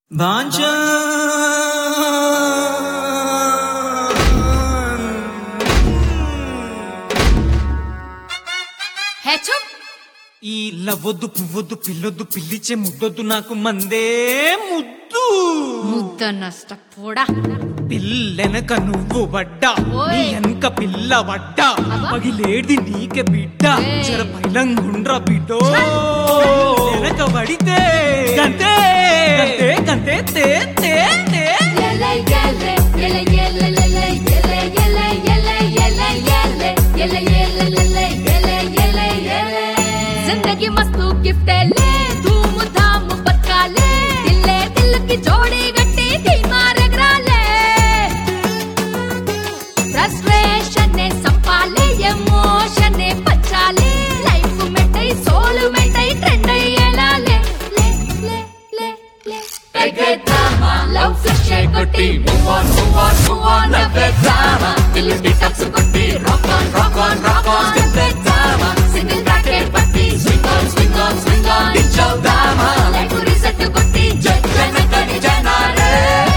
भांजा है चुप ఈ లవ్వొద్దు పువ్వొద్దు పిల్లొద్దు పిల్లిచ్చే ముద్దొద్దు నాకు మందే ముద్దు ముద్ద నష్టపోడా పిల్లెనక నువ్వు వడ్డా ఓయ్. నీ వెనక పిల్ల వడ్డా అబ్బా. పగిలేడి నీకే బిడ్డ ఏయ్. చెర పైలంగుండ్రా బిడ్డో వెనక వడితే గంతే గంతే గంతే తే తే తే येले येले येले येले येले येले येले येले येले येले येले येले येले येले येले जिंदगी मस्त गिफ्ट ले धूम धाम पक्का ले दिल की जोड़ी गट्टी थी मारे ग्राले फ्रस्ट्रेशन ने संभाले इमोशन ने बचाले लाइफ में टई सोल में टई ट्रेंड ये लाले ले ले ले ले Take drama, love fish kotti, move on, never drama. Till it beats kotti, rock on, step it drama. Single bracket patti, swing on, digital drama. Like to reset kotti, jana janare.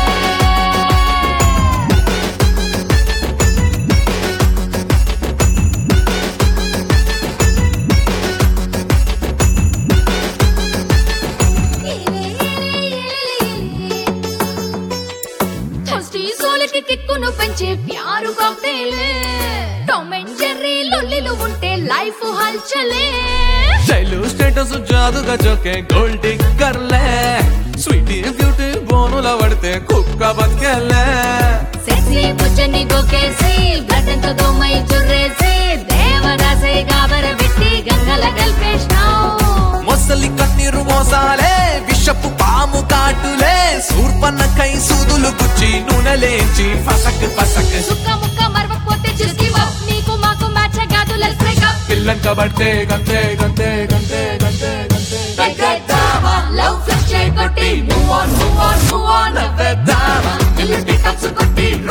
కిక్కును పెంచే ప్యారు కాక్టైలే Tom and Jerry లొల్లిలు ఉంటే life హల్చలే శైలు status జాదుగా జోకే గోల్డ్ డిగ్గర్లే స్వీటీ బ్యూటీ బోనుల పడితే కుక్క బతికెళ్ళే సెక్సీ బుచ్చని గోకేసి గడ్డంతో దోమై జుర్రేసి దేవదాసై గాబర పెట్టి గంగల గల్పేష్నావు మొసలి కన్నీరు మోసాలే విషపు పాము కాటులే సూర్పన్న కై సూదులు గుచ్చి నూనె లేచి ఫసక్ ఫసక్ సుక్క ముక్క మరవకపోతే చిస్కి వప్ నీకు మాకు మ్యాచ్ కాదు లెట్స్ బ్రేక్ అప్ పిల్లంక పడితే గంతే గంతే గంతే గంతే గంతే Take drama, love fish kotti, move on, never drama. Till it beats kotti,